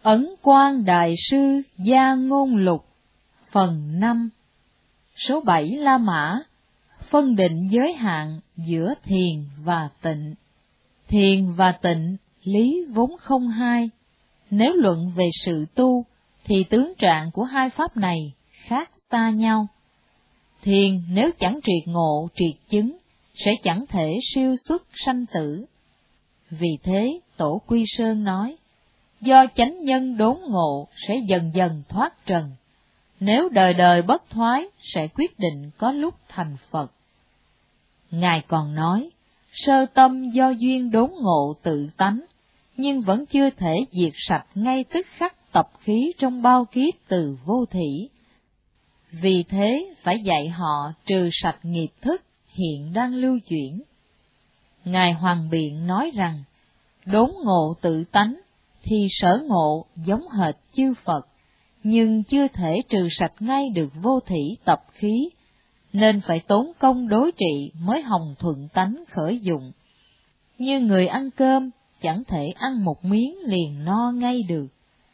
Ấn Quang Đại Sư Gia Ngôn Lục Phần 5. Số 7 La Mã. Phân định giới hạn giữa thiền và tịnh. Thiền và tịnh lý vốn không hai. Nếu luận về sự tu thì tướng trạng của hai pháp này khác xa nhau. Thiền nếu chẳng triệt ngộ triệt chứng sẽ chẳng thể siêu xuất sanh tử. Vì thế Tổ Quy Sơn nói, do chánh nhân đốn ngộ sẽ dần dần thoát trần, nếu đời đời bất thoái sẽ quyết định có lúc thành Phật. Ngài còn nói, sơ tâm do duyên đốn ngộ tự tánh, nhưng vẫn chưa thể diệt sạch ngay tức khắc tập khí trong bao kiếp từ vô thỉ. Vì thế phải dạy họ trừ sạch nghiệp thức hiện đang lưu chuyển. Ngài Hoàng Biện nói rằng, đốn ngộ tự tánh thì sở ngộ giống hệt chư Phật, nhưng chưa thể trừ sạch ngay được vô thỉ tập khí, nên phải tốn công đối trị mới hồng thuận tánh khởi dụng. Như người ăn cơm, chẳng thể ăn một miếng liền no ngay được.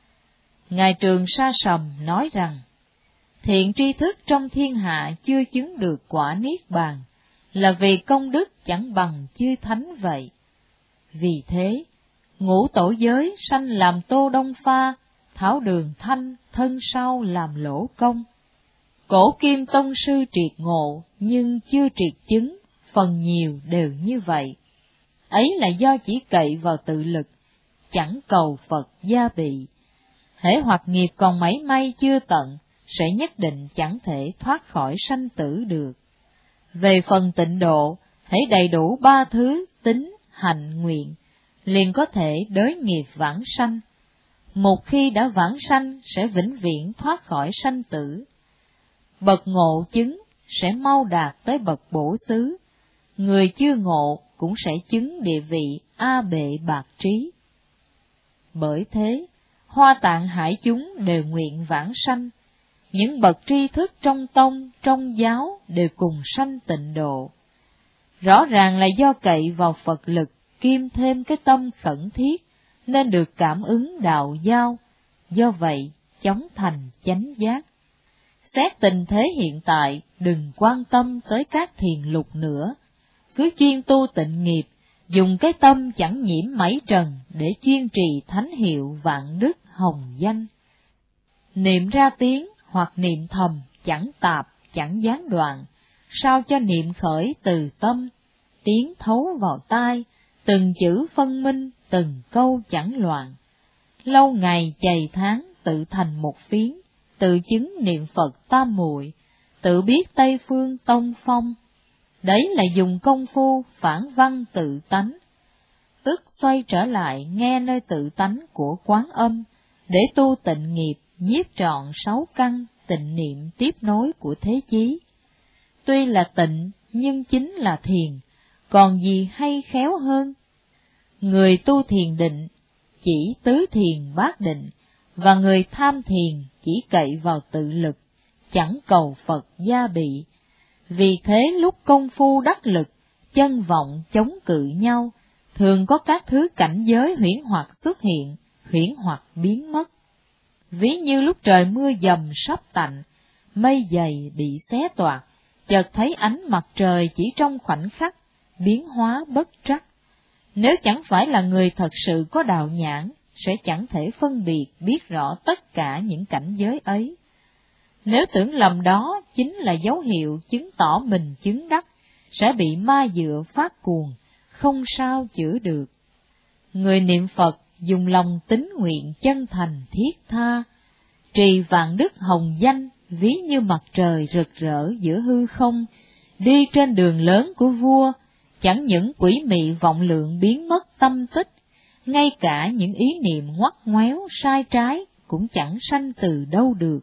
Ngài Trường Sa Sầm nói rằng, thiện tri thức trong thiên hạ chưa chứng được quả niết bàn, là vì công đức chẳng bằng chư thánh vậy. Vì thế, ngũ tổ giới sanh làm tô đông pha, thảo đường thanh thân sau làm lỗ công. Cổ kim tông sư triệt ngộ nhưng chưa triệt chứng, phần nhiều đều như vậy. Ấy là do chỉ cậy vào tự lực, chẳng cầu Phật gia bị. Hễ hoặc nghiệp còn mảy may chưa tận, sẽ nhất định chẳng thể thoát khỏi sanh tử được. Về phần tịnh độ, hễ đầy đủ ba thứ tín, hạnh, nguyện, liền có thể đới nghiệp vãng sanh. Một khi đã vãng sanh sẽ vĩnh viễn thoát khỏi sanh tử. Bậc ngộ chứng sẽ mau đạt tới bậc bổ xứ, người chưa ngộ cũng sẽ chứng địa vị A bệ bạc trí. Bởi thế, Hoa Tạng hải chúng đều nguyện vãng sanh, những bậc tri thức trong tông, trong giáo đều cùng sanh tịnh độ. Rõ ràng là do cậy vào Phật lực, kiêm thêm cái tâm khẩn thiết, nên được cảm ứng đạo giao, do vậy chóng thành chánh giác. Xét tình thế hiện tại, đừng quan tâm tới các thiền lục nữa, cứ chuyên tu tịnh nghiệp, dùng cái tâm chẳng nhiễm mảy trần để chuyên trì thánh hiệu vạn đức hồng danh. Niệm ra tiếng hoặc niệm thầm chẳng tạp, chẳng gián đoạn, sao cho niệm khởi từ tâm, tiếng thấu vào tai, từng chữ phân minh, từng câu chẳng loạn. Lâu ngày chày tháng tự thành một phiến, tự chứng niệm Phật tam muội, tự biết Tây phương tông phong. Đấy là dùng công phu phản văn tự tánh, tức xoay trở lại nghe nơi tự tánh của Quán Âm, để tu tịnh nghiệp nhiếp trọn 6 căn tịnh niệm tiếp nối của thế chí. Tuy là tịnh nhưng chính là thiền, còn gì hay khéo hơn. Người tu thiền định chỉ tứ thiền bát định, và người tham thiền chỉ cậy vào tự lực, chẳng cầu Phật gia bị. Vì thế lúc công phu đắc lực, chân vọng chống cự nhau, thường có các thứ cảnh giới huyễn hoặc xuất hiện, huyễn hoặc biến mất. Ví như lúc trời mưa dầm sắp tạnh, mây dày bị xé toạc, chợt thấy ánh mặt trời chỉ trong khoảnh khắc, biến hóa bất trắc. Nếu chẳng phải là người thật sự có đạo nhãn, sẽ chẳng thể phân biệt biết rõ tất cả những cảnh giới ấy. Nếu tưởng lầm đó chính là dấu hiệu chứng tỏ mình chứng đắc, sẽ bị ma dựa phát cuồng, không sao chữa được. Người niệm Phật dùng lòng tín nguyện chân thành thiết tha, trì vạn đức hồng danh, ví như mặt trời rực rỡ giữa hư không, đi trên đường lớn của vua, chẳng những quỷ mị vọng lượng biến mất tâm tích, ngay cả những ý niệm ngoắt ngoéo sai trái cũng chẳng sanh từ đâu được.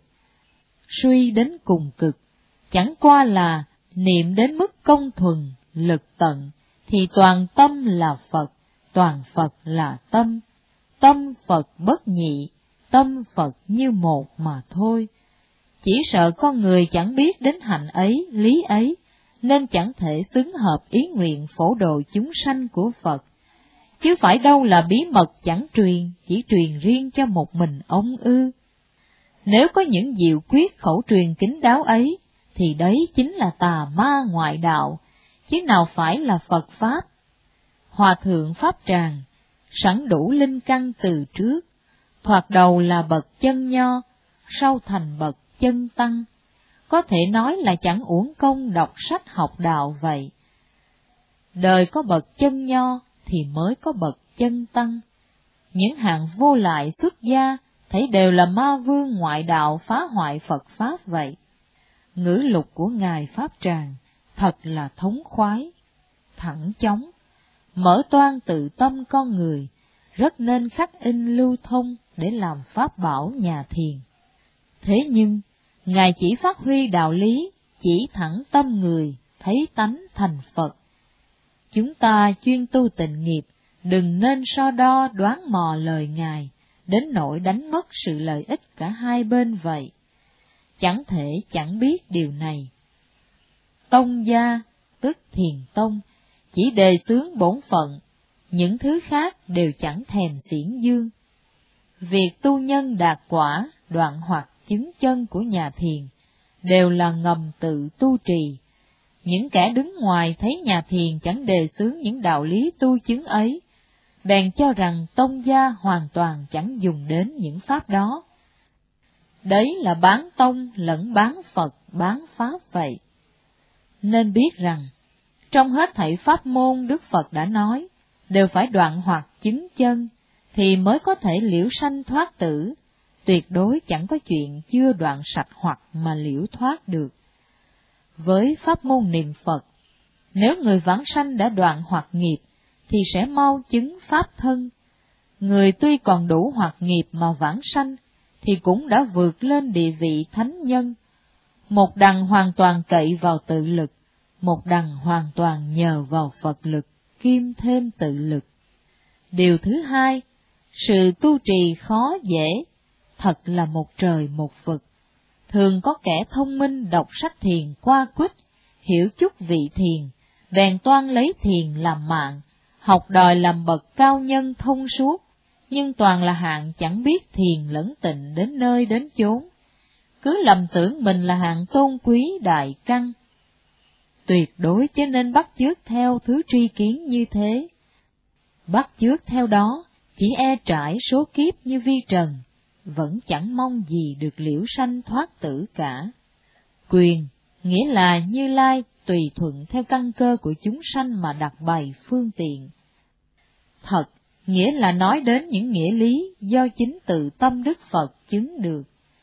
Suy đến cùng cực, chẳng qua là niệm đến mức công thuần, lực tận, thì toàn tâm là Phật, toàn Phật là tâm, tâm Phật bất nhị, tâm Phật như một mà thôi. Chỉ sợ con người chẳng biết đến hạnh ấy, lý ấy, nên chẳng thể xứng hợp ý nguyện phổ độ chúng sanh của Phật. chứ phải đâu là bí mật chẳng truyền, chỉ truyền riêng cho một mình ông ư. Nếu có những diệu quyết khẩu truyền kín đáo ấy, thì đấy chính là tà ma ngoại đạo, chứ nào phải là Phật Pháp. Hòa thượng Pháp Tràng, sẵn đủ linh căn từ trước, thoạt đầu là bậc chân nho, sau thành bậc chân tăng, có thể nói là chẳng uổng công đọc sách học đạo vậy. Đời có bậc chân nho thì mới có bậc chân tăng. Những hạng vô lại xuất gia thấy đều là ma vương ngoại đạo phá hoại Phật Pháp vậy. Ngữ lục của Ngài Pháp Tràng thật là thống khoái, thẳng chóng, mở toan tự tâm con người, rất nên khắc in lưu thông để làm pháp bảo nhà thiền. Thế nhưng, Ngài chỉ phát huy đạo lý, chỉ thẳng tâm người, thấy tánh thành Phật. Chúng ta chuyên tu tịnh nghiệp, đừng nên so đo đoán mò lời Ngài, đến nỗi đánh mất sự lợi ích cả hai bên vậy. Chẳng thể chẳng biết điều này. Tông gia, tức thiền tông, chỉ đề xướng bổn phận, những thứ khác đều chẳng thèm xiển dương. Việc tu nhân đạt quả, đoạn hoặc chứng chân của nhà thiền, đều là ngầm tự tu trì. Những kẻ đứng ngoài thấy nhà thiền chẳng đề xướng những đạo lý tu chứng ấy, bèn cho rằng tông gia hoàn toàn chẳng dùng đến những pháp đó. Đấy là bán tông lẫn bán Phật, bán Pháp vậy. Nên biết rằng, trong hết thảy pháp môn Đức Phật đã nói, đều phải đoạn hoặc chứng chân, thì mới có thể liễu sanh thoát tử, tuyệt đối chẳng có chuyện chưa đoạn sạch hoặc mà liễu thoát được. Với pháp môn niệm Phật, nếu người vãng sanh đã đoạn hoặc nghiệp, thì sẽ mau chứng pháp thân. Người tuy còn đủ hoặc nghiệp mà vãng sanh, thì cũng đã vượt lên địa vị thánh nhân. Một đằng hoàn toàn cậy vào tự lực, một đằng hoàn toàn nhờ vào Phật lực, kim thêm tự lực. Điều thứ hai, sự tu trì khó dễ, thật là một trời một vực. Thường có kẻ thông minh đọc sách thiền qua quýt, hiểu chút vị thiền, bèn toan lấy thiền làm mạng, học đòi làm bậc cao nhân thông suốt, nhưng toàn là hạng chẳng biết thiền lẫn tịnh đến nơi đến chốn, cứ lầm tưởng mình là hạng tôn quý đại căn. Tuyệt đối chớ nên bắt chước theo thứ tri kiến như thế. Bắt chước theo đó, chỉ e trải số kiếp như vi trần, vẫn chẳng mong gì được liễu sanh thoát tử cả. Quyền, nghĩa là Như Lai tùy thuận theo căn cơ của chúng sanh mà đặt bày phương tiện. Thật, nghĩa là nói đến những nghĩa lý do chính tự tâm Đức Phật chứng được.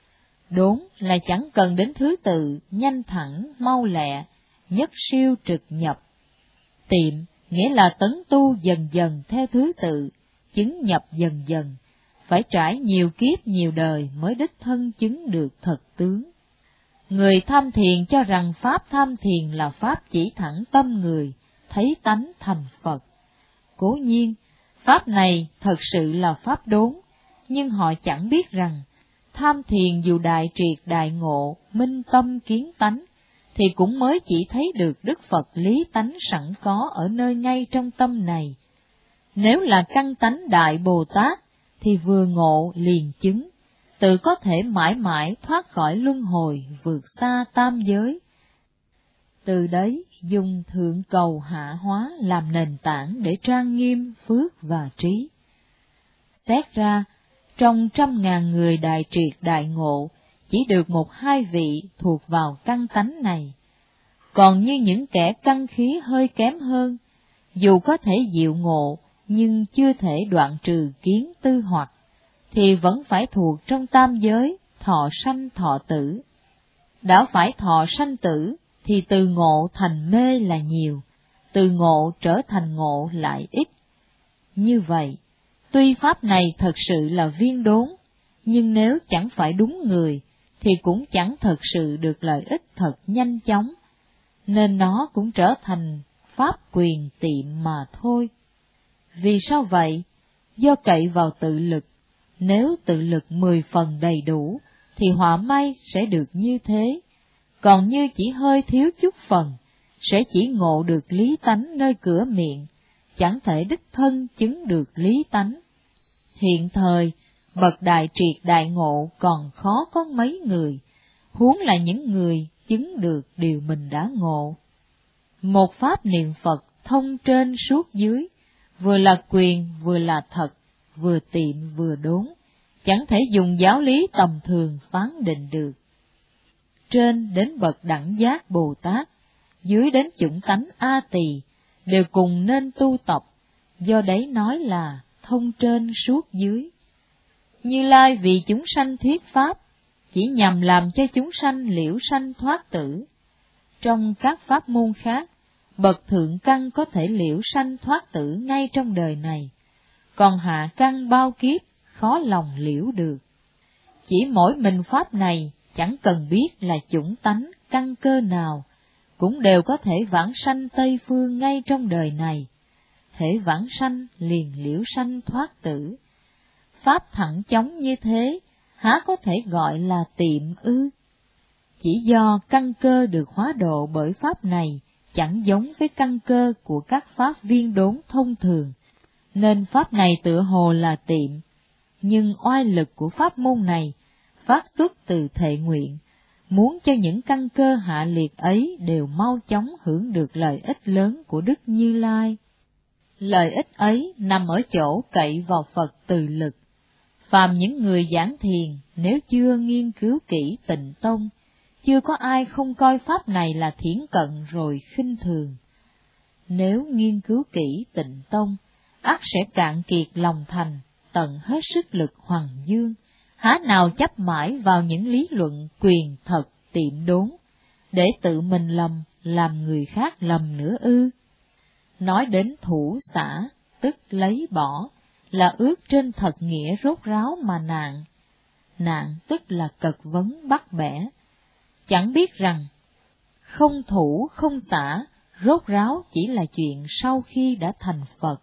Đốn là chẳng cần đến thứ tự, nhanh thẳng, mau lẹ, nhất siêu trực nhập. Tiệm, nghĩa là tấn tu dần dần theo thứ tự, chứng nhập dần dần, phải trải nhiều kiếp nhiều đời mới đích thân chứng được thật tướng. Người tham thiền cho rằng pháp tham thiền là pháp chỉ thẳng tâm người, thấy tánh thành Phật. Cố nhiên, pháp này thật sự là pháp đốn, nhưng họ chẳng biết rằng, tham thiền dù đại triệt đại ngộ, minh tâm kiến tánh, thì cũng mới chỉ thấy được Đức Phật lý tánh sẵn có ở nơi ngay trong tâm này. Nếu là căn tánh Đại Bồ Tát, thì vừa ngộ liền chứng, tự có thể mãi mãi thoát khỏi luân hồi, vượt xa tam giới. Từ đấy dùng thượng cầu hạ hóa làm nền tảng để trang nghiêm phước và trí. Xét ra, trong 100.000 người đại triệt đại ngộ, chỉ được 1-2 vị thuộc vào căn tánh này. Còn như những kẻ căn khí hơi kém hơn, dù có thể diệu ngộ, nhưng chưa thể đoạn trừ kiến tư hoặc, thì vẫn phải thuộc trong tam giới, thọ sanh thọ tử. Đã phải thọ sanh tử, thì từ ngộ thành mê là nhiều, từ ngộ trở thành ngộ lại ít. Như vậy, tuy pháp này thật sự là viên đốn, nhưng nếu chẳng phải đúng người, thì cũng chẳng thật sự được lợi ích thật nhanh chóng, nên nó cũng trở thành pháp quyền tiệm mà thôi. Vì sao vậy? Do cậy vào tự lực, nếu tự lực 10 phần đầy đủ, thì họa may sẽ được như thế, còn như chỉ hơi thiếu chút phần, sẽ chỉ ngộ được lý tánh nơi cửa miệng, chẳng thể đích thân chứng được lý tánh. Hiện thời, bậc đại triệt đại ngộ còn khó có mấy người, huống là những người chứng được điều mình đã ngộ. Một pháp niệm Phật thông trên suốt dưới, vừa là quyền vừa là thật, vừa tiệm vừa đốn, chẳng thể dùng giáo lý tầm thường phán định được. Trên đến bậc đẳng giác Bồ Tát, dưới đến chủng tánh A Tỳ, đều cùng nên tu tập, do đấy nói là thông trên suốt dưới. Như Lai vì chúng sanh thuyết pháp, chỉ nhằm làm cho chúng sanh liễu sanh thoát tử. Trong các pháp môn khác, bậc thượng căn có thể liễu sanh thoát tử ngay trong đời này, còn hạ căn bao kiếp khó lòng liễu được. Chỉ mỗi mình pháp này chẳng cần biết là chủng tánh căn cơ nào, cũng đều có thể vãng sanh Tây Phương ngay trong đời này. Thể vãng sanh liền liễu sanh thoát tử. Pháp thẳng chóng như thế, há có thể gọi là tiệm ư? Chỉ do căn cơ được hóa độ bởi pháp này chẳng giống với căn cơ của các pháp viên đốn thông thường, nên pháp này tựa hồ là tiệm. Nhưng oai lực của pháp môn này phát xuất từ thệ nguyện, muốn cho những căn cơ hạ liệt ấy đều mau chóng hưởng được lợi ích lớn của Đức Như Lai. Lợi ích ấy nằm ở chỗ cậy vào Phật từ lực. Phàm những người giảng thiền, nếu chưa nghiên cứu kỹ Tịnh Tông, chưa có ai không coi pháp này là thiển cận rồi khinh thường. Nếu nghiên cứu kỹ Tịnh Tông, ắt sẽ cạn kiệt lòng thành, tận hết sức lực hoằng dương, há nào chấp mãi vào những lý luận quyền thật tiệm đốn, để tự mình lầm, làm người khác lầm nữa ư? Nói đến thủ xả, tức lấy bỏ, là ước trên thật nghĩa rốt ráo mà nạn. Nạn tức là cật vấn bắt bẻ. Chẳng biết rằng, không thủ không xả, rốt ráo chỉ là chuyện sau khi đã thành Phật.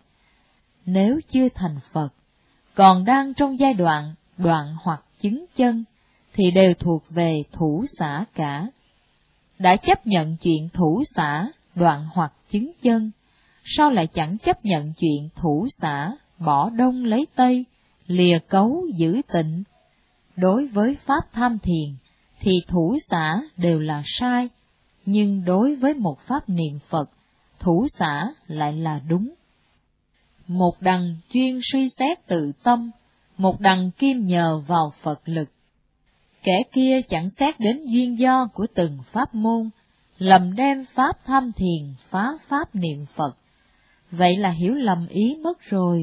Nếu chưa thành Phật, còn đang trong giai đoạn đoạn hoặc chứng chân, thì đều thuộc về thủ xả cả. Đã chấp nhận chuyện thủ xả, đoạn hoặc chứng chân, sao lại chẳng chấp nhận chuyện thủ xả, bỏ đông lấy tây, lìa cấu giữ tịnh? Đối với pháp tham thiền, thì thủ xả đều là sai, nhưng đối với một pháp niệm Phật, thủ xả lại là đúng. Một đằng chuyên suy xét tự tâm, một đằng kim nhờ vào Phật lực. Kẻ kia chẳng xét đến duyên do của từng pháp môn, lầm đem pháp tham thiền phá pháp niệm Phật. Vậy là hiểu lầm ý mất rồi.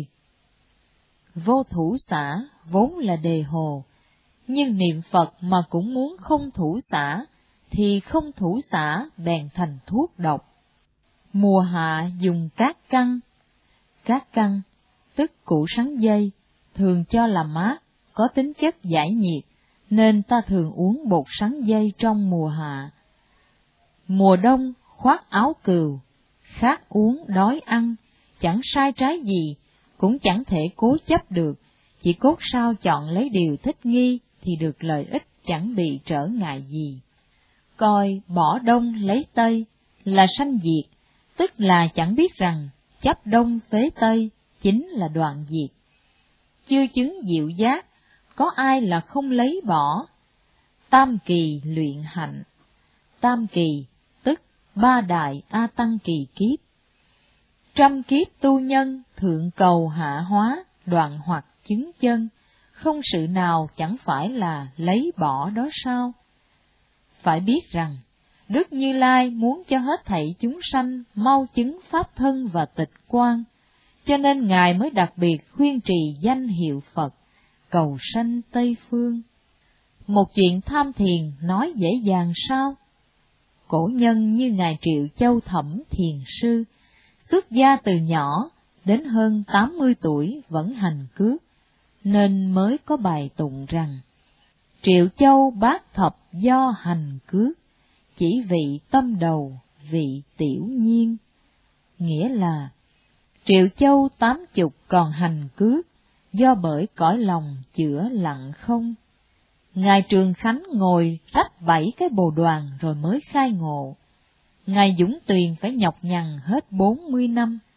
Vô thủ xả vốn là đề hồ, nhưng niệm Phật mà cũng muốn không thủ xả, thì không thủ xả bèn thành thuốc độc. Mùa hạ dùng cát căn. Cát căn, tức củ sắn dây, thường cho là mát, có tính chất giải nhiệt, nên ta thường uống bột sắn dây trong mùa hạ. Mùa đông khoác áo cừu, khát uống đói ăn, chẳng sai trái gì, cũng chẳng thể cố chấp được, chỉ cốt sao chọn lấy điều thích nghi thì được lợi ích chẳng bị trở ngại gì. Coi bỏ đông lấy tây là sanh diệt, tức là chẳng biết rằng chấp đông phế tây chính là đoạn diệt. Chưa chứng diệu giác, có ai là không lấy bỏ. Tam kỳ luyện hạnh. Tam kỳ tức ba đại A Tăng kỳ kiếp. Trăm kiếp tu nhân thượng cầu hạ hóa, đoạn hoặc chứng chân, không sự nào chẳng phải là lấy bỏ đó sao? Phải biết rằng, Đức Như Lai muốn cho hết thảy chúng sanh mau chứng pháp thân và tịch quan, cho nên Ngài mới đặc biệt khuyên trì danh hiệu Phật, cầu sanh Tây Phương. Một chuyện tham thiền nói dễ dàng sao? Cổ nhân như Ngài Triệu Châu Thẩm Thiền Sư, xuất gia từ nhỏ, đến hơn 80 tuổi vẫn hành cước, nên mới có bài tụng rằng, Triệu Châu bát thập do hành cước, chỉ vị tâm đầu, vị tiểu nhiên. Nghĩa là, Triệu Châu 80 còn hành cước, do bởi cõi lòng chữa lặng không. Ngài Trường Khánh ngồi rách 7 cái bồ đoàn rồi mới khai ngộ. Ngài Dũng Tuyền phải nhọc nhằn hết 40 năm,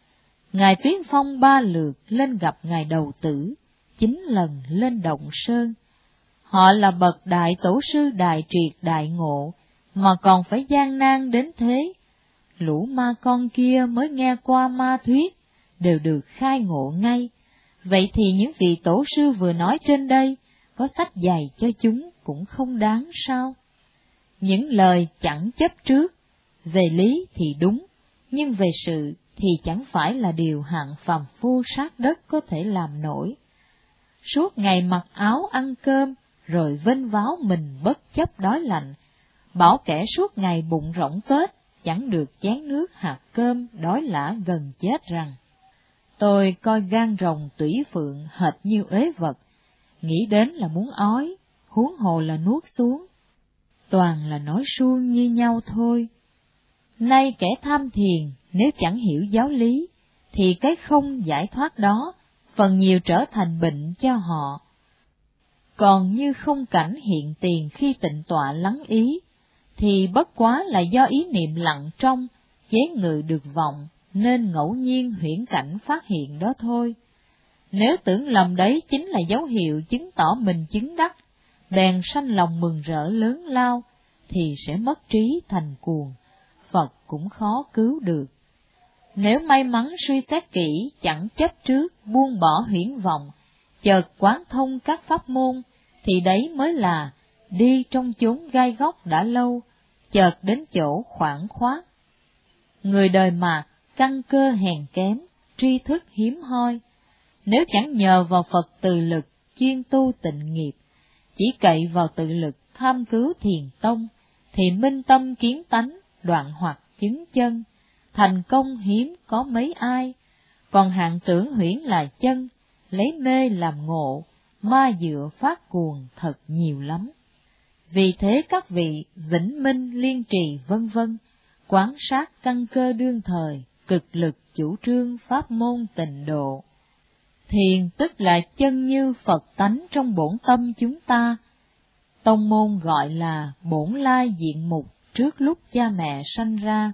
Ngài Tuyến Phong 3 lượt lên gặp Ngài Đầu Tử, 9 lần lên Động Sơn. Họ là bậc đại tổ sư đại triệt đại ngộ, mà còn phải gian nan đến thế. Lũ ma con kia mới nghe qua ma thuyết, đều được khai ngộ ngay. Vậy thì những vị tổ sư vừa nói trên đây, có sách dạy cho chúng cũng không đáng sao? Những lời chẳng chấp trước, về lý thì đúng, nhưng về sự thì chẳng phải là điều hạng phàm phu sát đất có thể làm nổi. Suốt ngày mặc áo ăn cơm, rồi vênh váo mình bất chấp đói lạnh, bảo kẻ suốt ngày bụng rỗng tết, chẳng được chén nước hạt cơm, đói lả gần chết rằng. Tôi coi gan rồng tủy phượng hệt như ế vật, nghĩ đến là muốn ói, huống hồ là nuốt xuống. Toàn là nói suông như nhau thôi. Nay kẻ tham thiền nếu chẳng hiểu giáo lý, thì cái không giải thoát đó phần nhiều trở thành bệnh cho họ. Còn như không cảnh hiện tiền khi tịnh tọa lắng ý, thì bất quá là do ý niệm lặng trong, chế ngự được vọng, nên ngẫu nhiên huyễn cảnh phát hiện đó thôi. Nếu tưởng lầm đấy chính là dấu hiệu chứng tỏ mình chứng đắc, bèn sanh lòng mừng rỡ lớn lao, thì sẽ mất trí thành cuồng, Phật cũng khó cứu được. Nếu may mắn suy xét kỹ, chẳng chấp trước, buông bỏ huyễn vọng, chợt quán thông các pháp môn, thì đấy mới là đi trong chốn gai góc đã lâu, chợt đến chỗ khoảng khoát. Người đời mà căn cơ hèn kém, tri thức hiếm hoi, nếu chẳng nhờ vào Phật từ lực chuyên tu tịnh nghiệp, chỉ cậy vào tự lực tham cứu thiền tông, thì minh tâm kiến tánh, đoạn hoặc chứng chân, thành công hiếm có mấy ai. Còn hạng tưởng huyễn là chân, lấy mê làm ngộ, ma dựa phát cuồng thật nhiều lắm. Vì thế các vị vĩnh minh liên trì vân vân, quán sát căn cơ đương thời, cực lực chủ trương pháp môn tịnh độ. Thiền tức là chân như Phật tánh trong bổn tâm chúng ta. Tông môn gọi là bổn lai diện mục trước lúc cha mẹ sanh ra.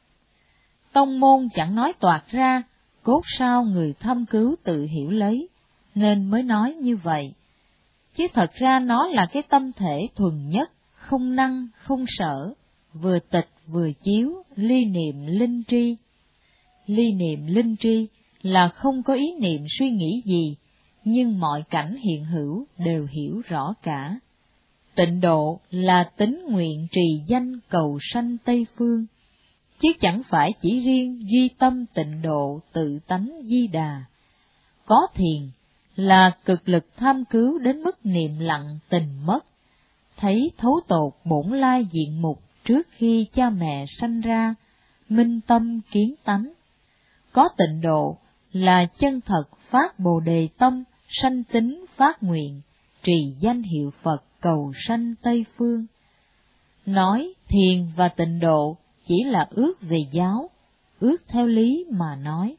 Tông môn chẳng nói toạc ra, cốt sao người thâm cứu tự hiểu lấy, nên mới nói như vậy. Chứ thật ra nó là cái tâm thể thuần nhất, không năng, không sở, vừa tịch vừa chiếu, ly niệm linh tri. Ly niệm linh tri là không có ý niệm suy nghĩ gì, nhưng mọi cảnh hiện hữu đều hiểu rõ cả. Tịnh độ là tín nguyện trì danh cầu sanh Tây Phương, chứ chẳng phải chỉ riêng duy tâm tịnh độ tự tánh di đà. Có thiền là cực lực tham cứu đến mức niệm lặng tình mất, thấy thấu tột bổn lai diện mục trước khi cha mẹ sanh ra, minh tâm kiến tánh. Có tịnh độ là chân thật phát bồ đề tâm, sanh tính phát nguyện, trì danh hiệu Phật cầu sanh Tây Phương. Nói thiền và tịnh độ chỉ là ước về giáo, ước theo lý mà nói.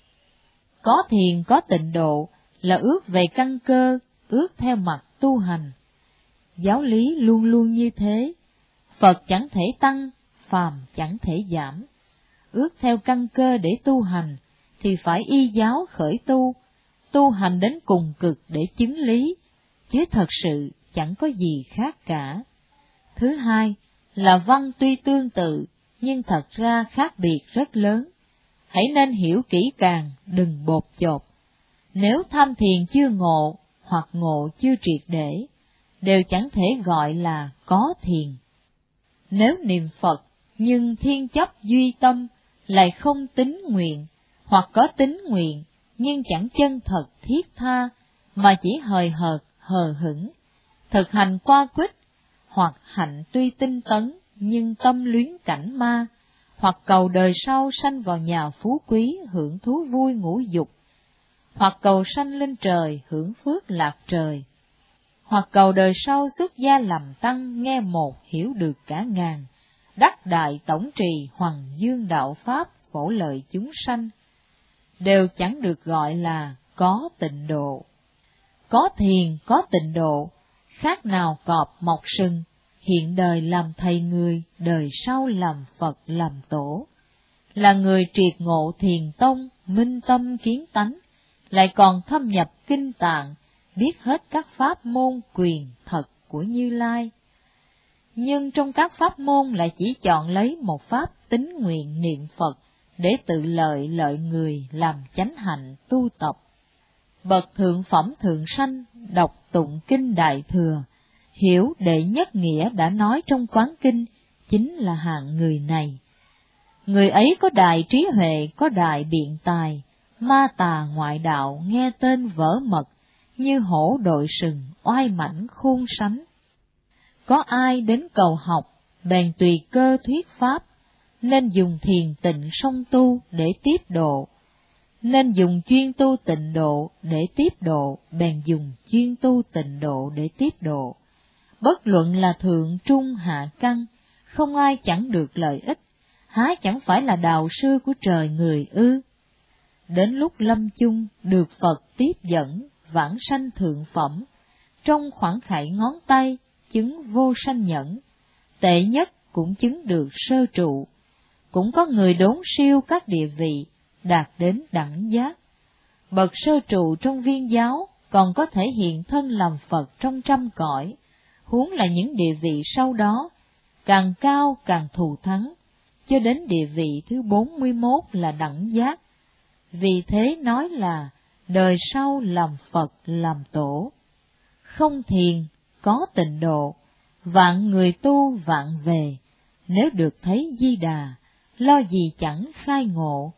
Có thiền có tịnh độ là ước về căn cơ, ước theo mặt tu hành. Giáo lý luôn luôn như thế, Phật chẳng thể tăng, phàm chẳng thể giảm. Ước theo căn cơ để tu hành, thì phải y giáo khởi tu, tu hành đến cùng cực để chứng lý, chứ thật sự chẳng có gì khác cả. Thứ hai là văn tuy tương tự, nhưng thật ra khác biệt rất lớn. Hãy nên hiểu kỹ càng, đừng bột chộp. Nếu tham thiền chưa ngộ, hoặc ngộ chưa triệt để, đều chẳng thể gọi là có thiền. Nếu niệm Phật, nhưng thiên chấp duy tâm, lại không tín nguyện, hoặc có tín nguyện, nhưng chẳng chân thật thiết tha, mà chỉ hời hợt, hờ hững, thực hành qua quýt, hoặc hạnh tuy tinh tấn, nhưng tâm luyến cảnh ma, hoặc cầu đời sau sanh vào nhà phú quý hưởng thú vui ngũ dục, hoặc cầu sanh lên trời hưởng phước lạc trời, hoặc cầu đời sau xuất gia làm tăng nghe một hiểu được cả ngàn, đắc đại tổng trì hoằng dương đạo pháp phổ lợi chúng sanh, đều chẳng được gọi là có tịnh độ. Có thiền có tịnh độ, khác nào cọp mọc sừng, hiện đời làm thầy người, đời sau làm Phật làm tổ. là người triệt ngộ thiền tông, minh tâm kiến tánh, lại còn thâm nhập kinh tạng, biết hết các pháp môn quyền thật của Như Lai. Nhưng trong các pháp môn lại chỉ chọn lấy một pháp tín nguyện niệm Phật để tự lợi người làm chánh hạnh tu tập. Bậc thượng phẩm thượng sanh đọc tụng kinh Đại Thừa, hiểu đệ nhất nghĩa đã nói trong Quán Kinh, chính là hạng người này. Người ấy có đại trí huệ, có đại biện tài, ma tà ngoại đạo nghe tên vỡ mật, như hổ đội sừng, oai mãnh khôn sánh. Có ai đến cầu học, bèn tùy cơ thuyết pháp, nên dùng thiền tịnh song tu để tiếp độ. Nên dùng chuyên tu tịnh độ để tiếp độ, bèn dùng chuyên tu tịnh độ để tiếp độ. Bất luận là thượng trung hạ căn, không ai chẳng được lợi ích, há chẳng phải là đạo sư của trời người ư? Đến lúc lâm chung được Phật tiếp dẫn, vãng sanh thượng phẩm, trong khoảng khải ngón tay, chứng vô sanh nhẫn, tệ nhất cũng chứng được sơ trụ. Cũng có người đốn siêu các địa vị, đạt đến đẳng giác. Bậc sơ trụ trong viên giáo còn có thể hiện thân làm Phật trong trăm cõi, huống là những địa vị sau đó, càng cao càng thù thắng, cho đến địa vị thứ 41 là đẳng giác. Vì thế nói là đời sau làm Phật làm tổ. Không thiền, có tịnh độ, vạn người tu vạn về, nếu được thấy Di Đà, lo gì chẳng khai ngộ.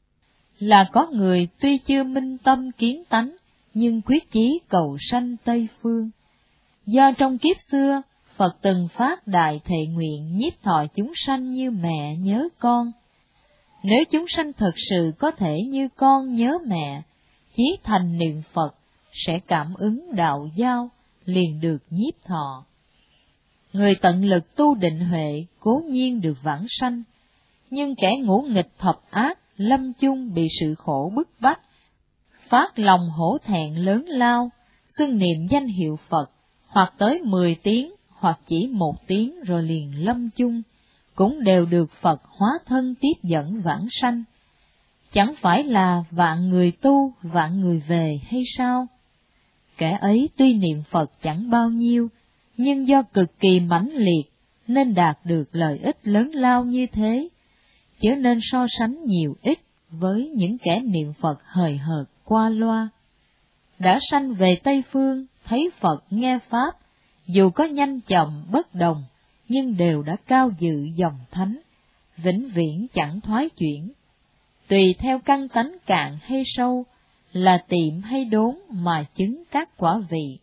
Là có người tuy chưa minh tâm kiến tánh, nhưng quyết chí cầu sanh Tây Phương. Do trong kiếp xưa, Phật từng phát đại thệ nguyện nhiếp thọ chúng sanh như mẹ nhớ con. Nếu chúng sanh thật sự có thể như con nhớ mẹ, chí thành niệm Phật, sẽ cảm ứng đạo giao, liền được nhiếp thọ. Người tận lực tu định huệ, cố nhiên được vãng sanh, nhưng kẻ ngũ nghịch thập ác, lâm chung bị sự khổ bức bách, phát lòng hổ thẹn lớn lao, xưng niệm danh hiệu Phật, hoặc tới 10 tiếng, hoặc chỉ 1 tiếng rồi liền lâm chung, cũng đều được Phật hóa thân tiếp dẫn vãng sanh. Chẳng phải là vạn người tu, vạn người về hay sao? Kẻ ấy tuy niệm Phật chẳng bao nhiêu, nhưng do cực kỳ mãnh liệt, nên đạt được lợi ích lớn lao như thế, chớ nên so sánh nhiều ít với những kẻ niệm Phật hời hợt qua loa. Đã sanh về Tây Phương, thấy Phật nghe Pháp, dù có nhanh chậm bất đồng, nhưng đều đã cao dự dòng thánh, vĩnh viễn chẳng thoái chuyển. Tùy theo căn tánh cạn hay sâu, là tiệm hay đốn mà chứng các quả vị.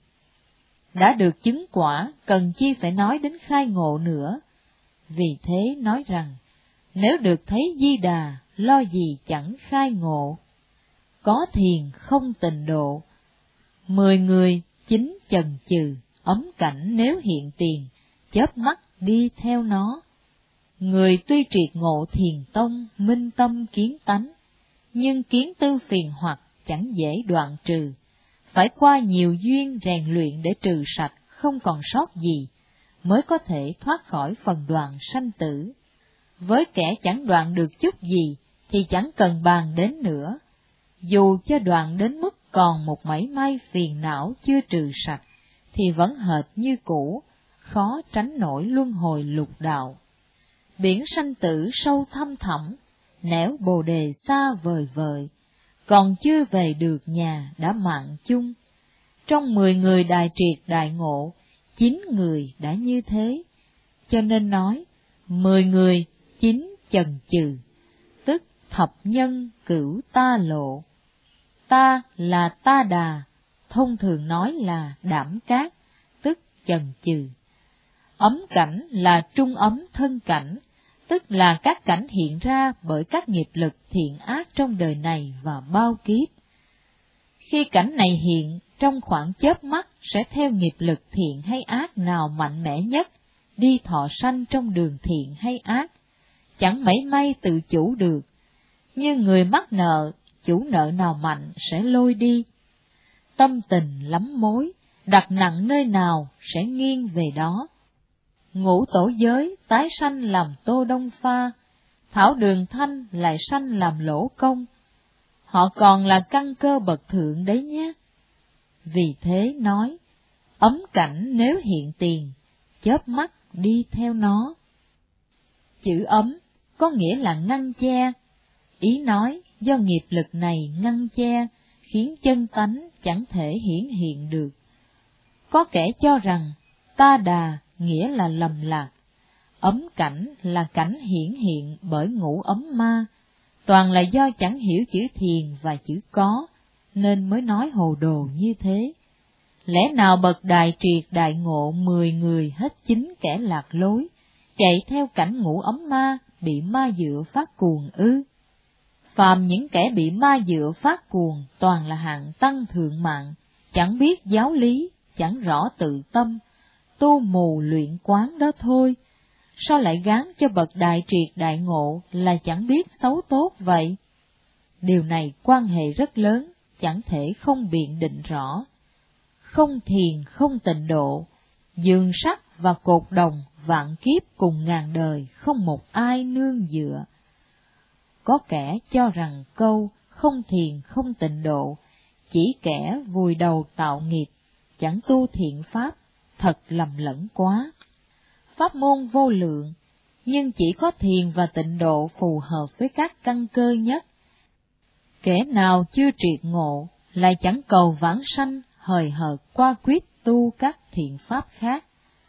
Đã được chứng quả, cần chi phải nói đến khai ngộ nữa. Vì thế nói rằng, nếu được thấy Di Đà, lo gì chẳng khai ngộ. Có thiền không tịnh độ, 10 người chính chần chừ, ấm cảnh nếu hiện tiền, chớp mắt đi theo nó. Người tuy triệt ngộ thiền tông, minh tâm kiến tánh, nhưng kiến tư phiền hoặc chẳng dễ đoạn trừ, phải qua nhiều duyên rèn luyện để trừ sạch, không còn sót gì, mới có thể thoát khỏi phần đoạn sanh tử. Với kẻ chẳng đoạn được chút gì, thì chẳng cần bàn đến nữa. Dù cho đoạn đến mức còn một mảy may phiền não chưa trừ sạch, thì vẫn hệt như cũ, khó tránh nổi luân hồi lục đạo. Biển sanh tử sâu thăm thẳm, nẻo bồ đề xa vời vời, còn chưa về được nhà đã mạng chung. Trong 10 người đại triệt đại ngộ, 9 người đã như thế, cho nên nói 10 người 9 chần chừ, tức thập nhân cửu ta lộ. Ta là ta đà, thông thường nói là đảm cát, tức chần chừ. Ấm cảnh là trung ấm thân cảnh, tức là các cảnh hiện ra bởi các nghiệp lực thiện ác trong đời này và bao kiếp. Khi cảnh này hiện, trong khoảng chớp mắt sẽ theo nghiệp lực thiện hay ác nào mạnh mẽ nhất, đi thọ sanh trong đường thiện hay ác, chẳng mảy may tự chủ được. Như người mắc nợ, chủ nợ nào mạnh sẽ lôi đi. Tâm tình lắm mối, đặt nặng nơi nào sẽ nghiêng về đó. Ngũ tổ giới tái sanh làm Tô Đông Pha, thảo đường thanh lại sanh làm lỗ công. Họ còn là căn cơ bậc thượng đấy nhé. Vì thế nói, ấm cảnh nếu hiện tiền, chớp mắt đi theo nó. Chữ ấm có nghĩa là ngăn che, ý nói do nghiệp lực này ngăn che, khiến chân tánh chẳng thể hiển hiện được. Có kẻ cho rằng ta đà nghĩa là lầm lạc, ấm cảnh là cảnh hiển hiện bởi ngũ ấm ma, toàn là do chẳng hiểu chữ thiền và chữ có, nên mới nói hồ đồ như thế. Lẽ nào bậc đại triệt đại ngộ 10 người hết 9 kẻ lạc lối, chạy theo cảnh ngũ ấm ma, bị ma dựa phát cuồng ư? Phàm những kẻ bị ma dựa phát cuồng toàn là hạng tăng thượng mạng, chẳng biết giáo lý, chẳng rõ tự tâm, tu mù luyện quán đó thôi. Sao lại gán cho bậc đại triệt đại ngộ là chẳng biết xấu tốt vậy? Điều này quan hệ rất lớn, chẳng thể không biện định rõ. Không thiền không tịnh độ, giường sắt và cột đồng vạn kiếp cùng ngàn đời không một ai nương dựa. Có kẻ cho rằng câu không thiền không tịnh độ chỉ kẻ vùi đầu tạo nghiệp, chẳng tu thiện pháp, thật lầm lẫn quá. Pháp môn vô lượng, nhưng chỉ có thiền và tịnh độ phù hợp với các căn cơ nhất. Kẻ nào chưa triệt ngộ, lại chẳng cầu vãng sanh, hời hợt qua quyết tu các thiện pháp khác.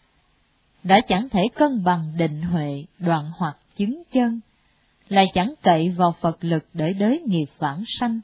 Đã chẳng thể cân bằng định huệ, đoạn hoặc chứng chân, lại chẳng cậy vào Phật lực để đới nghiệp vãng sanh.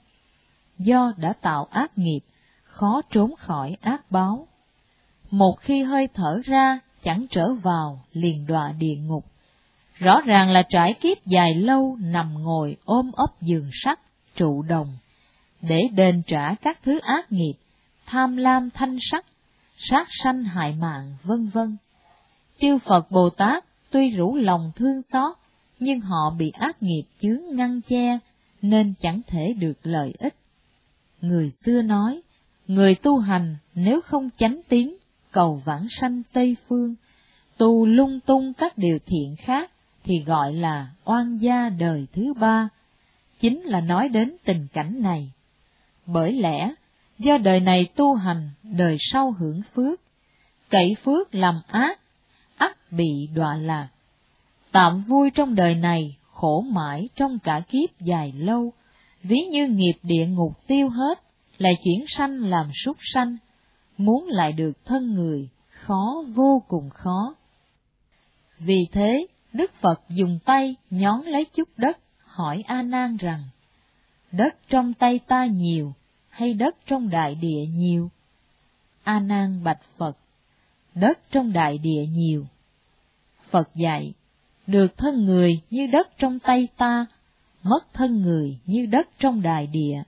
Do đã tạo ác nghiệp, khó trốn khỏi ác báo. Một khi hơi thở ra, chẳng trở vào, liền đọa địa ngục. Rõ ràng là trải kiếp dài lâu nằm ngồi ôm ấp giường sắt, trụ đồng, để đền trả các thứ ác nghiệp, tham lam thanh sắc, sát sanh hại mạng, vân vân. Chư Phật Bồ Tát tuy rủ lòng thương xót, nhưng họ bị ác nghiệp chướng ngăn che, nên chẳng thể được lợi ích. Người xưa nói, người tu hành nếu không chánh tín, cầu vãng sanh Tây Phương, tu lung tung các điều thiện khác, thì gọi là oan gia đời thứ ba, chính là nói đến tình cảnh này. Bởi lẽ, do đời này tu hành, đời sau hưởng phước, cậy phước làm ác, ắt bị đọa lạc. Tạm vui trong đời này, khổ mãi trong cả kiếp dài lâu, ví như nghiệp địa ngục tiêu hết, lại chuyển sanh làm súc sanh, muốn lại được thân người, khó vô cùng khó. Vì thế, Đức Phật dùng tay nhón lấy chút đất, hỏi A Nan rằng: đất trong tay ta nhiều, hay đất trong đại địa nhiều? A Nan bạch Phật: đất trong đại địa nhiều. Phật dạy: được thân người như đất trong tay ta, mất thân người như đất trong đại địa.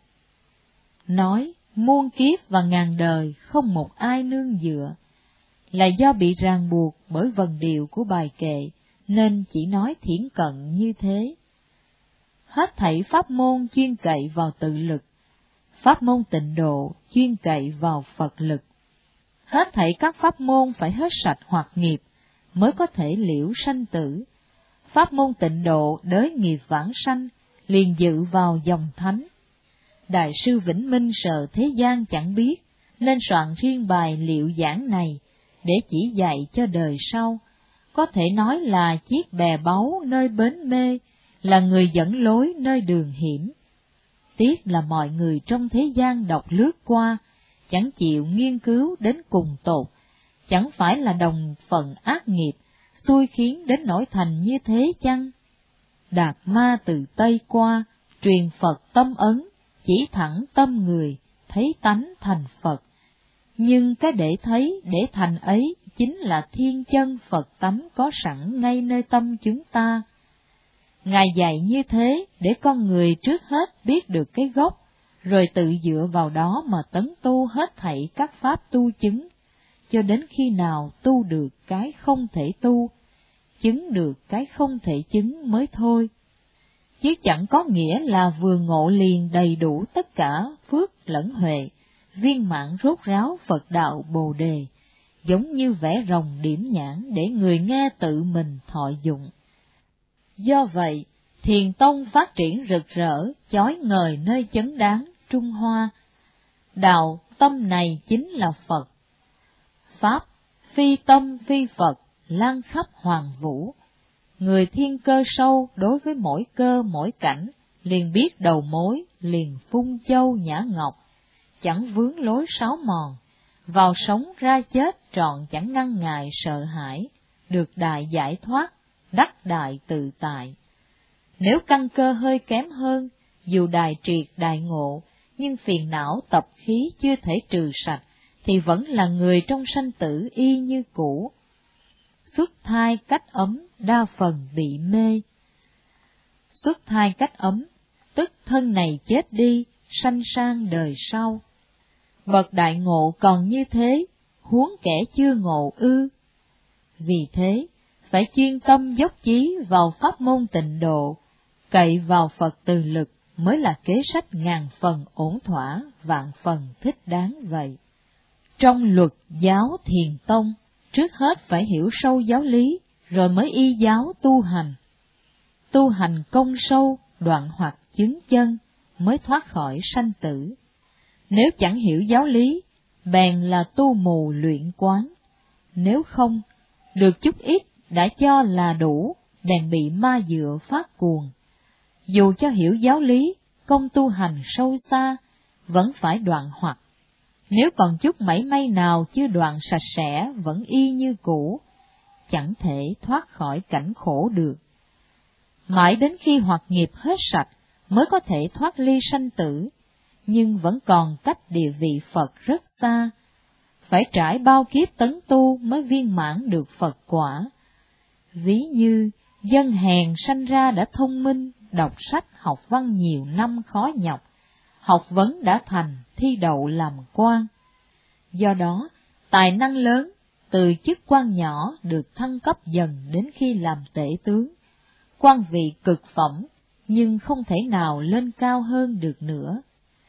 Nói muôn kiếp và ngàn đời không một ai nương dựa, là do bị ràng buộc bởi vần điệu của bài kệ, nên chỉ nói thiển cận như thế. Hết thảy pháp môn chuyên cậy vào tự lực, pháp môn tịnh độ chuyên cậy vào Phật lực. Hết thảy các pháp môn phải hết sạch hoặc nghiệp, mới có thể liễu sanh tử. Pháp môn tịnh độ đới nghiệp vãng sanh, liền dự vào dòng thánh. Đại sư Vĩnh Minh sợ thế gian chẳng biết, nên soạn riêng bài liệu giảng này, để chỉ dạy cho đời sau. Có thể nói là chiếc bè báu nơi bến mê, là người dẫn lối nơi đường hiểm. Tiếc là mọi người trong thế gian đọc lướt qua, chẳng chịu nghiên cứu đến cùng tột, chẳng phải là đồng phận ác nghiệp, xui khiến đến nỗi thành như thế chăng? Đạt ma từ Tây qua, truyền Phật tâm ấn, chỉ thẳng tâm người, thấy tánh thành Phật. Nhưng cái để thấy, để thành ấy, chính là thiên chân Phật tánh có sẵn ngay nơi tâm chúng ta. Ngài dạy như thế để con người trước hết biết được cái gốc, rồi tự dựa vào đó mà tấn tu hết thảy các pháp tu chứng, cho đến khi nào tu được cái không thể tu, chứng được cái không thể chứng mới thôi. Chứ chẳng có nghĩa là vừa ngộ liền đầy đủ tất cả phước lẫn huệ, viên mãn rốt ráo Phật đạo Bồ đề, giống như vẽ rồng điểm nhãn để người nghe tự mình thọ dụng. Do vậy, Thiền tông phát triển rực rỡ, chói ngời nơi chấn đáng Trung Hoa. Đạo tâm này chính là Phật. Pháp phi tâm phi Phật, lan khắp hoàng vũ. Người thiên cơ sâu đối với mỗi cơ mỗi cảnh, liền biết đầu mối, liền phun châu nhã ngọc, chẳng vướng lối sáo mòn, vào sống ra chết trọn chẳng ngăn ngại sợ hãi, được đại giải thoát, đắc đại tự tại. Nếu căn cơ hơi kém hơn, dù đại triệt đại ngộ, nhưng phiền não tập khí chưa thể trừ sạch, thì vẫn là người trong sanh tử y như cũ. Xuất thai cách ấm đa phần bị mê. Xuất thai cách ấm, tức thân này chết đi, sanh sang đời sau. Bậc đại ngộ còn như thế, huống kẻ chưa ngộ ư. Vì thế, phải chuyên tâm dốc chí vào pháp môn tịnh độ, cậy vào Phật từ lực mới là kế sách ngàn phần ổn thỏa, vạn phần thích đáng vậy. Trong luật giáo Thiền tông, trước hết phải hiểu sâu giáo lý, rồi mới y giáo tu hành. Tu hành công sâu, đoạn hoặc chứng chân, mới thoát khỏi sanh tử. Nếu chẳng hiểu giáo lý, bèn là tu mù luyện quán. Nếu không, được chút ít đã cho là đủ, bèn bị ma dựa phát cuồng. Dù cho hiểu giáo lý, công tu hành sâu xa, vẫn phải đoạn hoặc. Nếu còn chút mảy may nào chưa đoạn sạch sẽ, vẫn y như cũ, chẳng thể thoát khỏi cảnh khổ được. Mãi đến khi hoặc nghiệp hết sạch, mới có thể thoát ly sanh tử, nhưng vẫn còn cách địa vị Phật rất xa. Phải trải bao kiếp tấn tu mới viên mãn được Phật quả. Ví như dân hèn sanh ra đã thông minh, đọc sách học văn nhiều năm khó nhọc, học vấn đã thành, thi đậu làm quan. Do đó, tài năng lớn, từ chức quan nhỏ được thăng cấp dần đến khi làm tể tướng. Quan vị cực phẩm, nhưng không thể nào lên cao hơn được nữa.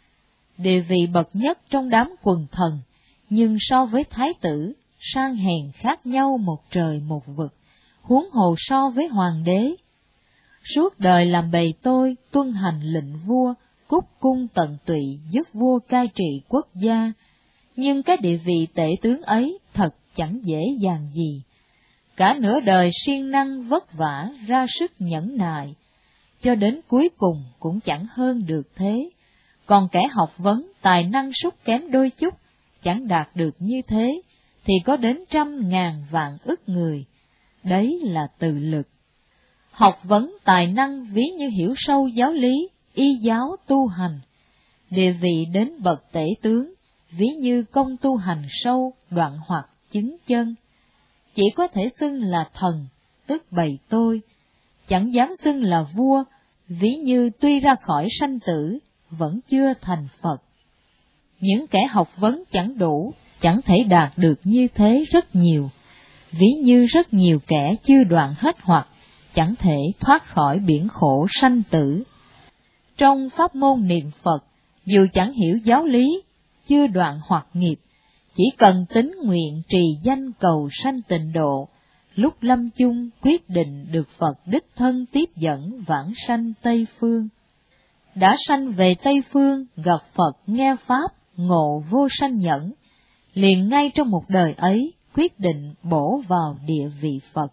Địa vị bậc nhất trong đám quần thần, nhưng so với thái tử, sang hèn khác nhau một trời một vực, huống hồ so với hoàng đế. Suốt đời làm bầy tôi, tuân hành lệnh vua, cúc cung tận tụy giúp vua cai trị quốc gia, nhưng cái địa vị tể tướng ấy thật chẳng dễ dàng gì. Cả nửa đời siêng năng vất vả ra sức nhẫn nại, cho đến cuối cùng cũng chẳng hơn được thế. Còn kẻ học vấn tài năng sút kém đôi chút, chẳng đạt được như thế, thì có đến trăm ngàn vạn ức người. Đấy là tự lực. Học vấn tài năng ví như hiểu sâu giáo lý, y giáo tu hành. Địa vị đến bậc tể tướng, ví như công tu hành sâu, đoạn hoặc chứng chân. Chỉ có thể xưng là thần, tức bầy tôi, chẳng dám xưng là vua, ví như tuy ra khỏi sanh tử, vẫn chưa thành Phật. Những kẻ học vấn chẳng đủ, chẳng thể đạt được như thế rất nhiều, ví như rất nhiều kẻ chưa đoạn hết hoặc, chẳng thể thoát khỏi biển khổ sanh tử. Trong pháp môn niệm Phật, dù chẳng hiểu giáo lý, chưa đoạn hoặc nghiệp, chỉ cần tín nguyện trì danh cầu sanh tịnh độ, lúc lâm chung quyết định được Phật đích thân tiếp dẫn vãng sanh Tây Phương. Đã sanh về Tây Phương, gặp Phật nghe Pháp, ngộ vô sanh nhẫn, liền ngay trong một đời ấy quyết định bổ vào địa vị Phật.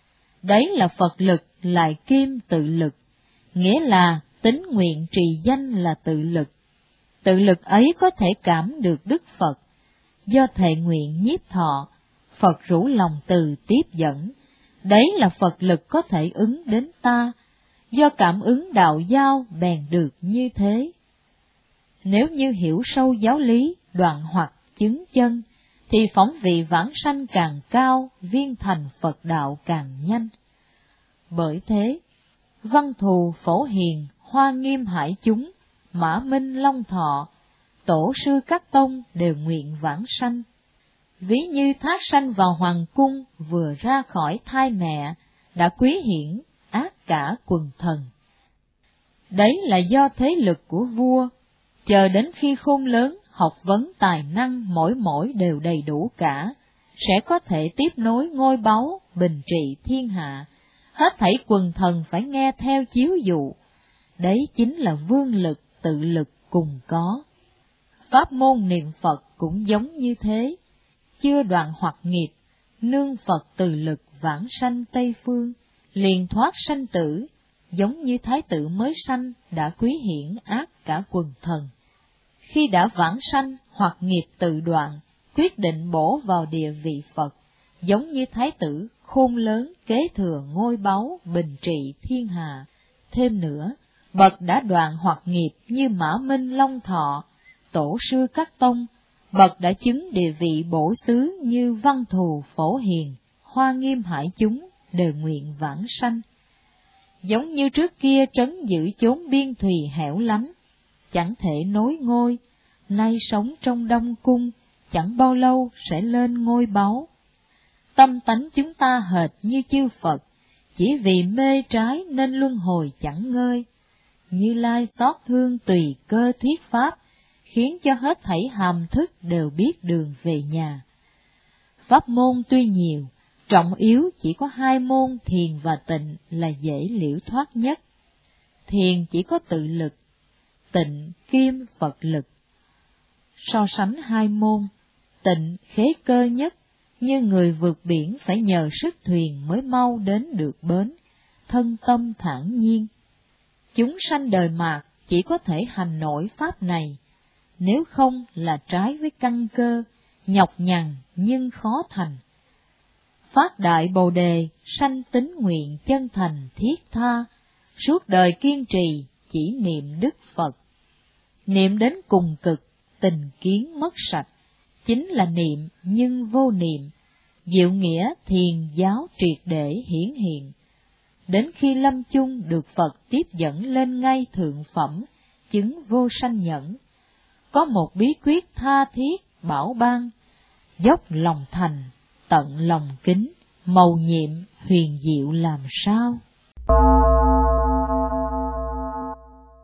Đấy là Phật lực lại kim tự lực, nghĩa là tín nguyện trì danh là tự lực. Tự lực ấy có thể cảm được Đức Phật. Do thệ nguyện nhiếp thọ, Phật rủ lòng từ tiếp dẫn. Đấy là Phật lực có thể ứng đến ta, do cảm ứng đạo giao bèn được như thế. Nếu như hiểu sâu giáo lý, đoạn hoặc chứng chân, thì phóng vị vãng sanh càng cao, viên thành Phật đạo càng nhanh. Bởi thế, Văn Thù Phổ Hiền, Hoa Nghiêm Hải chúng, Mã Minh Long Thọ, tổ sư các tông đều nguyện vãng sanh. Ví như thác sanh vào hoàng cung, vừa ra khỏi thai mẹ, đã quý hiển, ác cả quần thần. Đấy là do thế lực của vua, chờ đến khi khôn lớn, học vấn tài năng mỗi đều đầy đủ cả, sẽ có thể tiếp nối ngôi báu, bình trị thiên hạ, hết thảy quần thần phải nghe theo chiếu dụ, đấy chính là vương lực tự lực cùng có. Pháp môn niệm Phật cũng giống như thế, chưa đoạn hoặc nghiệp, nương Phật từ lực vãng sanh Tây Phương, liền thoát sanh tử, giống như thái tử mới sanh đã quý hiển ác cả quần thần. Khi đã vãng sanh hoặc nghiệp tự đoạn, quyết định bổ vào địa vị Phật, giống như thái tử khôn lớn kế thừa ngôi báu bình trị thiên hạ. Thêm nữa, bậc đã đoạn hoặc nghiệp như Mã Minh Long Thọ, tổ sư các tông, bậc đã chứng địa vị bổ xứ như Văn Thù Phổ Hiền, Hoa Nghiêm Hải chúng đều nguyện vãng sanh. Giống như trước kia trấn giữ chốn biên thùy hẻo lánh, chẳng thể nối ngôi, nay sống trong Đông Cung, chẳng bao lâu sẽ lên ngôi báu. Tâm tánh chúng ta hệt như chư Phật, chỉ vì mê trái nên luân hồi chẳng ngơi. Như Lai xót thương tùy cơ thuyết pháp, khiến cho hết thảy hàm thức đều biết đường về nhà. Pháp môn tuy nhiều, trọng yếu chỉ có 2 môn thiền và tịnh là dễ liễu thoát nhất. Thiền chỉ có tự lực, tịnh kim Phật lực. So sánh 2 môn, tịnh khế cơ nhất, như người vượt biển phải nhờ sức thuyền mới mau đến được bến, thân tâm thản nhiên. Chúng sanh đời mạt chỉ có thể hành nổi pháp này, nếu không là trái với căn cơ, nhọc nhằn nhưng khó thành. Phát đại Bồ đề, sanh tín nguyện chân thành thiết tha, suốt đời kiên trì chỉ niệm Đức Phật. Niệm đến cùng cực, tình kiến mất sạch, chính là niệm nhưng vô niệm, diệu nghĩa thiền giáo triệt để hiển hiện. Đến khi lâm chung được Phật tiếp dẫn lên ngay thượng phẩm, chứng vô sanh nhẫn. Có một bí quyết tha thiết bảo ban, dốc lòng thành, tận lòng kính, mầu nhiệm huyền diệu làm sao.